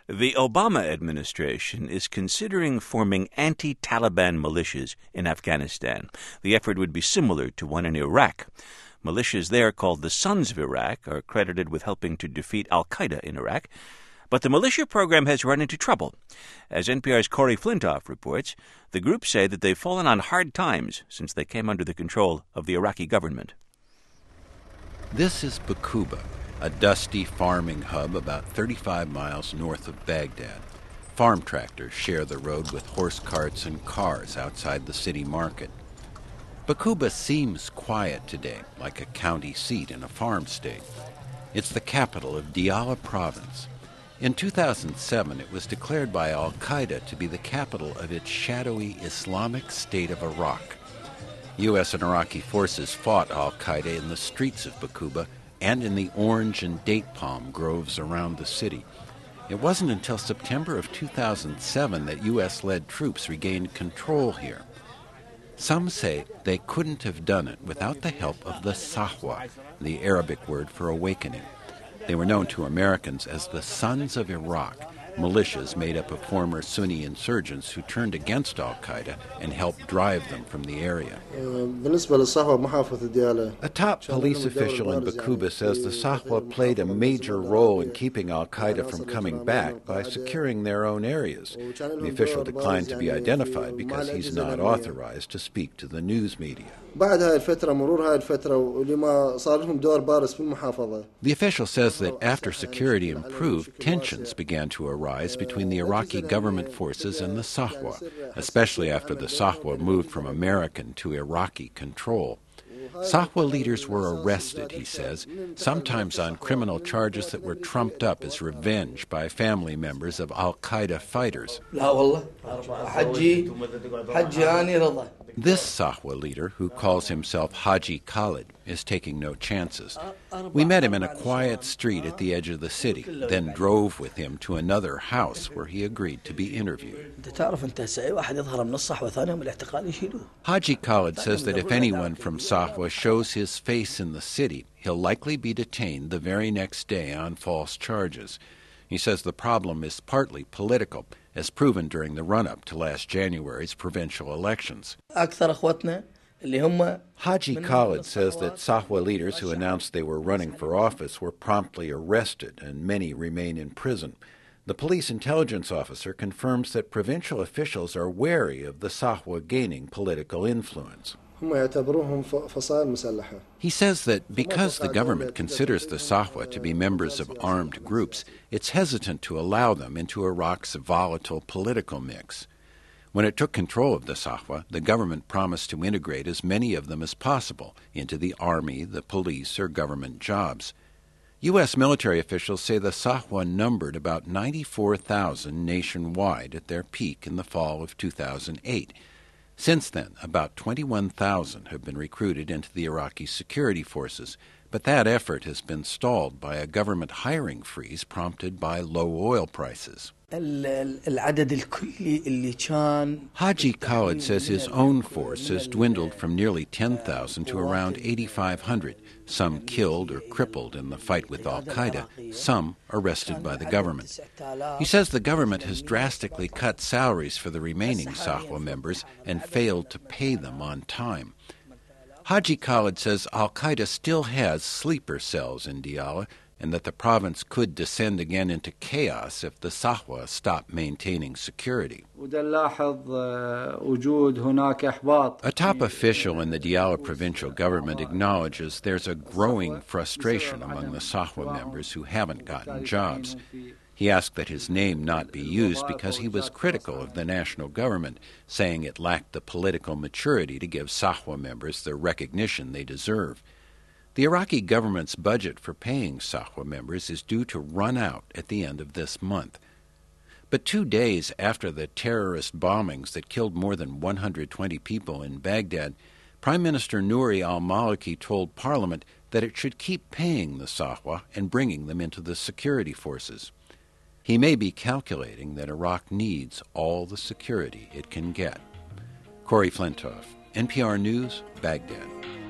The Obama administration is considering forming anti-Taliban militias in Afghanistan. The effort would be similar to one in Iraq. Militias there, called the Sons of Iraq, are credited with helping to defeat al-Qaeda in Iraq. But the militia program has run into trouble. As NPR's Corey Flintoff reports, the groups say that they've fallen on hard times since they came under the control of the Iraqi government. This is Baquba, a dusty farming hub about 35 miles north of Baghdad. Farm tractors share the road with horse carts and cars outside the city market. Baquba seems quiet today, like a county seat in a farm state. It's the capital of Diyala province. In 2007, it was declared by al-Qaeda to be the capital of its shadowy Islamic State of Iraq. U.S. and Iraqi forces fought al-Qaeda in the streets of Baquba and in the orange and date palm groves around the city. It wasn't until September of 2007 that U.S.-led troops regained control here. Some say they couldn't have done it without the help of the Sahwa, the Arabic word for awakening. They were known to Americans as the Sons of Iraq, militias made up of former Sunni insurgents who turned against al-Qaeda and helped drive them from the area. A top police official in Baquba says the Sahwa played a major role in keeping al-Qaeda from coming back by securing their own areas. The official declined to be identified because he's not authorized to speak to the news media. The official says that after security improved, tensions began to arise between the Iraqi government forces and the Sahwa, especially after the Sahwa moved from American to Iraqi control. Sahwa leaders were arrested, he says, sometimes on criminal charges that were trumped up as revenge by family members of al-Qaeda fighters. This Sahwa leader, who calls himself Haji Khalid, is taking no chances. We met him in a quiet street at the edge of the city, then drove with him to another house where he agreed to be interviewed. Haji Khalid says that if anyone from Sahwa shows his face in the city, he'll likely be detained the very next day on false charges. He says the problem is partly political, as proven during the run-up to last January's provincial elections. Haji Khalid says that Sahwa leaders who announced they were running for office were promptly arrested, and many remain in prison. The police intelligence officer confirms that provincial officials are wary of the Sahwa gaining political influence. He says that because the government considers the Sahwa to be members of armed groups, it's hesitant to allow them into Iraq's volatile political mix. When it took control of the Sahwa, the government promised to integrate as many of them as possible into the army, the police, or government jobs. U.S. military officials say the Sahwa numbered about 94,000 nationwide at their peak in the fall of 2008. Since then, about 21,000 have been recruited into the Iraqi security forces, but that effort has been stalled by a government hiring freeze prompted by low oil prices. Haji Khalid says his own force has dwindled from nearly 10,000 to around 8,500, some killed or crippled in the fight with al-Qaeda, some arrested by the government. He says the government has drastically cut salaries for the remaining Sahwa members and failed to pay them on time. Haji Khalid says al-Qaeda still has sleeper cells in Diyala, and that the province could descend again into chaos if the Sahwa stop maintaining security. A top official in the Diyala provincial government acknowledges there's a growing frustration among the Sahwa members who haven't gotten jobs. He asked that his name not be used because he was critical of the national government, saying it lacked the political maturity to give Sahwa members the recognition they deserve. The Iraqi government's budget for paying Sahwa members is due to run out at the end of this month. But 2 days after the terrorist bombings that killed more than 120 people in Baghdad, Prime Minister Nouri al-Maliki told Parliament that it should keep paying the Sahwa and bringing them into the security forces. He may be calculating that Iraq needs all the security it can get. Corey Flintoff, NPR News, Baghdad.